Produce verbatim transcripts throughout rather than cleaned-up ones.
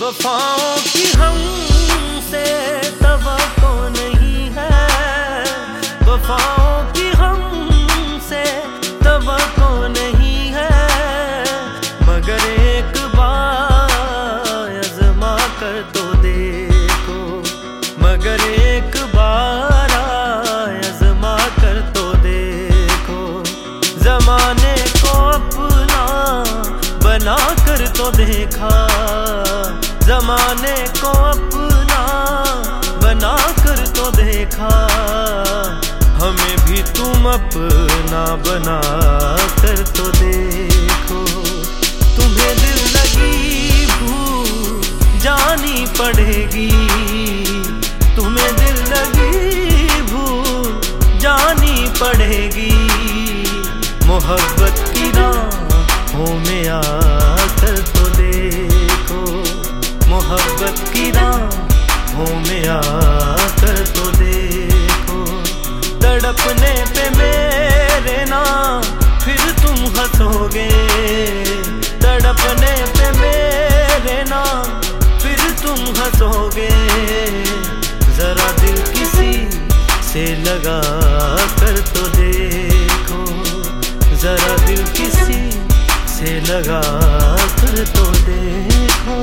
वफाओं की हमसे तवक्को नहीं है, वफाओं की हमसे तवक्को नहीं है, मगर एक बार आज़मा कर तो देखो, मगर एक बार आज़मा कर तो देखो, ज़माने को अपना बना कर तो देखा, ज़माने को अपना बना कर तो देखा, हमें भी तुम अपना बना कर तो देखो। तुम्हें दिल लगी भूल जानी पड़ेगी, तुम्हें दिल लगी भूल जानी पड़ेगी, मोहब्बत की राहों में आकर तो देखो, मोहब्बत की राहों में आकर तो देखो, तड़पने पे मेरे ना फिर तुम हंसोगे, तड़पने पे मेरे ना फिर तुम हंसोगे, जरा दिल किसी से लगा कर तो देखो, जरा दिल किसी से लगा कर तो देखो।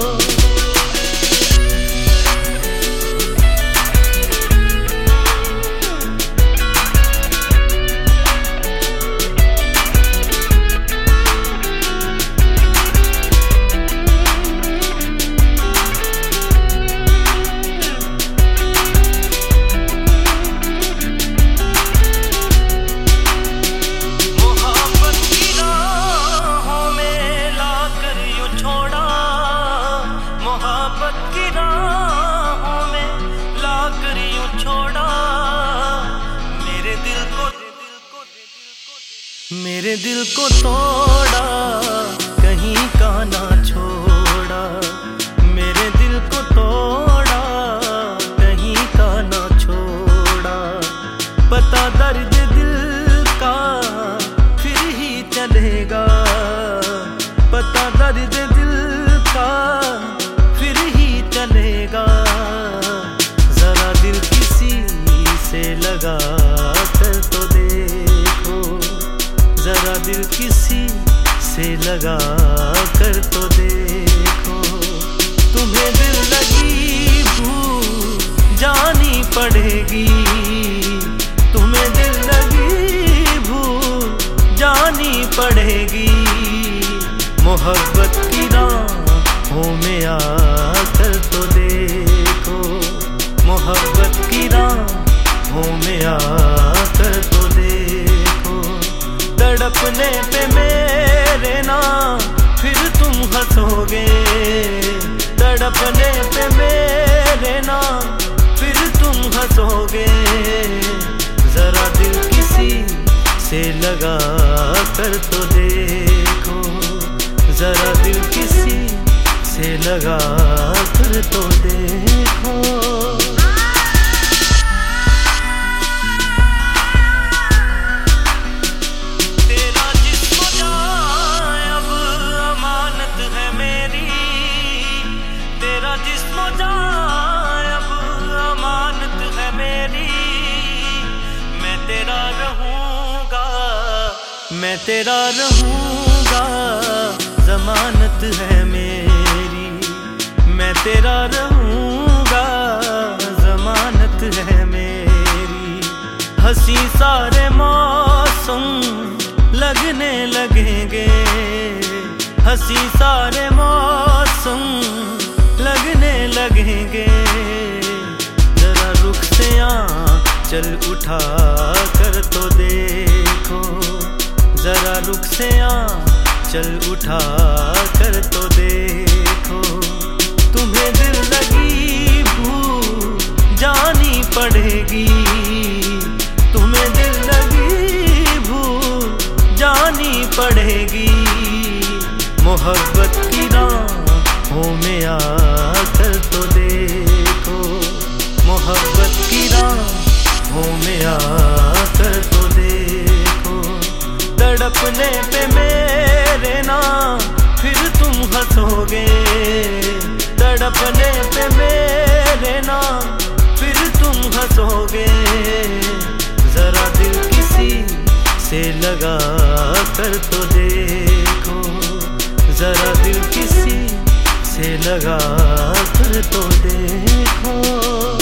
मोहब्बत की राहों में लाकर यूं छोड़ा, मेरे दिल को मेरे दिल को तोड़ा, कहीं का ना छोड़ा, मेरे दिल को तोड़ा, कहीं का ना छोड़ा, पता दर्द दिल का फिर ही चलेगा, पता दर्द दिल का चलेगा, जरा दिल किसी से लगा कर तो देखो, जरा दिल किसी से लगा कर तो देखो, तुम्हें दिल लगी भूल जानी पड़ेगी, तुम्हें दिल लगी भूल जानी पड़ेगी, मोहब्बत की राहों में आकर तो देखो, मोहब्बत की राहों में आकर तो देखो, तड़पने पे मेरे ना फिर तुम हंसोगे, तड़पने पे मेरे ना फिर तुम हंसोगे, जरा दिल किसी से लगा कर तो देखो, जरा दिल किसी से लगा कर तो देखो। तेरा जिस्म जाए अब अमानत है मेरी, तेरा जिस्म जाए अब अमानत है मेरी, मैं तेरा रहूंगा, मैं तेरा रहूंगा, जमानत है मेरी, मैं तेरा रहूंगा, जमानत है मेरी, हंसी सारे मौसम लगने लगेंगे, हंसी सारे मौसम लगने लगेंगे, जरा रुख से आंचल उठा कर तो देखो, जरा रुख से आंचल उठा कर तो देखो, तुम्हें दिल लगी भूल जानी पड़ेगी, तुम्हें दिल लगी भूल जानी पड़ेगी, मोहब्बत की राहों में आकर तो देखो, मोहब्बत की राहों में आकर तो देखो, तड़पने पे मेरे ना फिर तुम हंसोगे, ना फिर तुम हंसोगे। जरा दिल किसी से लगा कर तो देखो, जरा दिल किसी से लगा कर तो देखो।